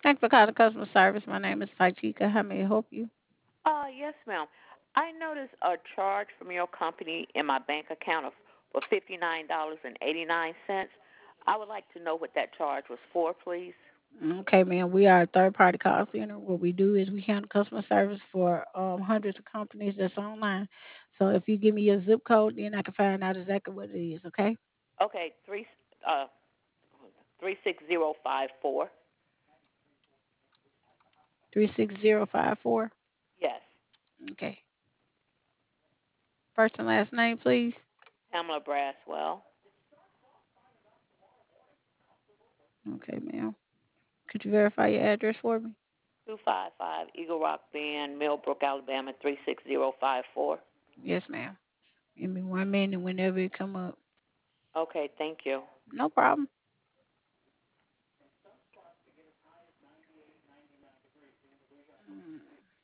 Thanks for calling customer service. My name is Fajika. How may I help you? Yes, ma'am. I noticed a charge from your company in my bank account of for $59.89. I would like to know what that charge was for, please. Okay, ma'am. We are a third party call center. What we do is we handle customer service for hundreds of companies that's online. So if you give me your zip code, then I can find out exactly what it is, okay? Okay, uh 36054. 36054. Yes, Okay. First and last name, please. Pamela Braswell, Okay, ma'am. Could you verify your address for me? 255 Eagle Rock Bend, Millbrook, Alabama 36054. Yes, ma'am. Give me 1 minute whenever it come up. Okay, thank you. No problem. Mm.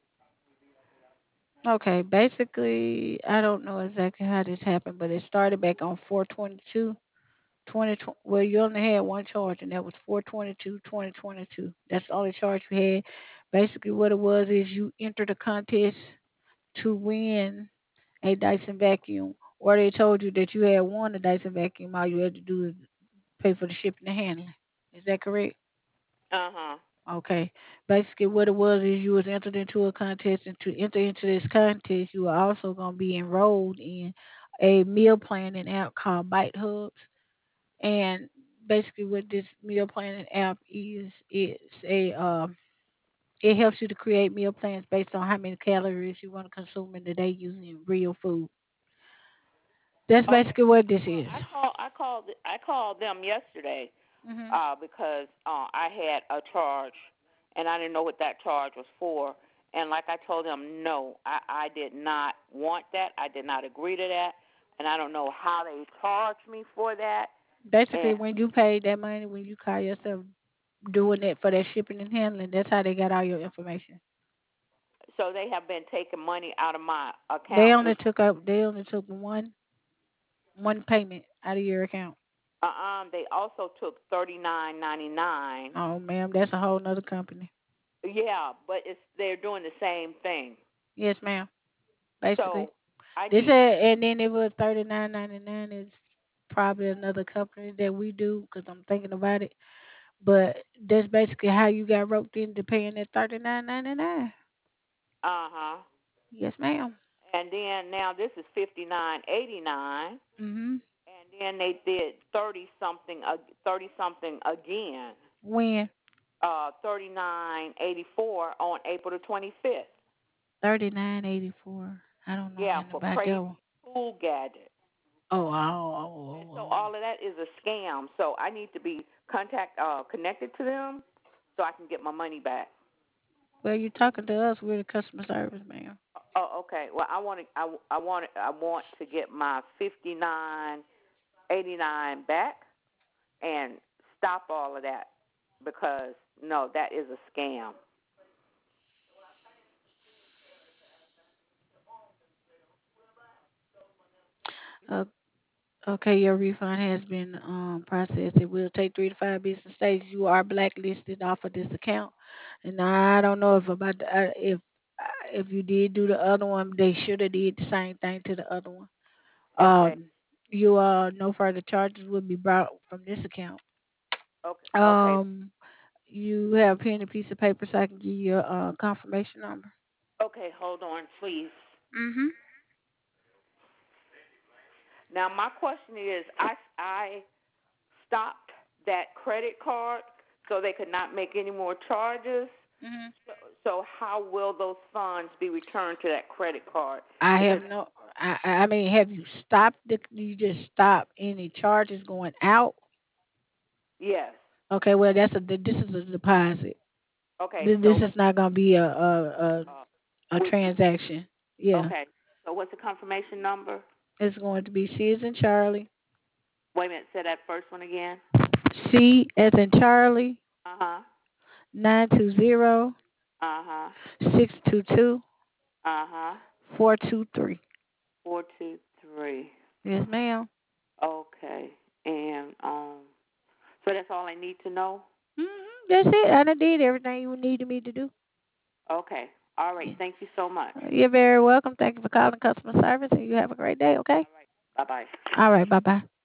Okay, basically, I don't know exactly how this happened, but it started back on 422. 2020, well, you only had one charge, and that was 422/2022. That's the only charge you had. Basically, what it was is you entered a contest to win a Dyson vacuum, or they told you that you had won a Dyson vacuum. All you had to do is pay for the shipping and handling. Is that correct? Uh-huh. Okay. Basically, what it was is you was entered into a contest, and to enter into this contest, you were also going to be enrolled in a meal planning app called Bite Hubs. And basically, what this meal planning app is, it helps you to create meal plans based on how many calories you want to consume in the day using real food. That's Okay. basically what this Well, is. I called them yesterday Mhm. because I had a charge, and I didn't know what that charge was for. And like I told them, no, I did not want that. I did not agree to that, and I don't know how they charged me for that. Basically, And when you pay that money, when you call yourself doing it for that shipping and handling, that's how they got all your information. so they have been taking money out of my They account. only took up. They only took one payment out of your account. They also took $39.99. Oh, ma'am, that's a whole nother company. Yeah, but they're doing the same thing. Yes, ma'am. Basically. So I This need. had, and then it was 39.99 is probably another company that we do because I'm thinking about it. But that's basically how you got roped into paying that 39.99. Uh-huh. Yes, ma'am. And then now this is 59.89, Mhm. and then they did 30 something again. When 39.84 on April the 25th. 39.84. I don't know Yeah, nothing for about that crazy one. pool gadget. Oh, oh, And oh, oh, so oh. all of that is a scam. So I need to be connected to them so I can get my money back. Well, you're talking to us. We're the customer service, ma'am. Oh, okay. Well, I want to get my 59.89 back and stop all of that because no, that is a scam. Uh, okay, your refund has been processed. It will take 3 to 5 business days. You are blacklisted off of this account, and I don't know if you did do the other one. They should have did the same thing to the other one. Okay. You no further charges will be brought from this account. Okay. Okay. Um, you have a pen and piece of paper so I can give you a confirmation number. Okay. Hold on, please. Mhm. Now my question is, I stopped that credit card so they could not make any more charges. Mhm. So how will those funds be returned to that credit card? I Because have no. I mean, have you stopped? You just stop any charges going out? yes. Okay. Well, this is a deposit. Okay. This So is not gonna be uh, a would you? transaction. Yeah. Okay. So what's the confirmation number? It's going to be C as in Charlie. Wait a minute. Say that first one again. C as in Charlie. Uh huh. 920 Uh huh. 622 Uh huh. 423. 423. Yes, ma'am. Okay. And so that's all I need to know. hmm That's it. I done did everything you needed me to do. Okay. All right. Thank you so much. You're very welcome. Thank you for calling customer service, and you have a great day, okay? Bye bye. All right, bye bye.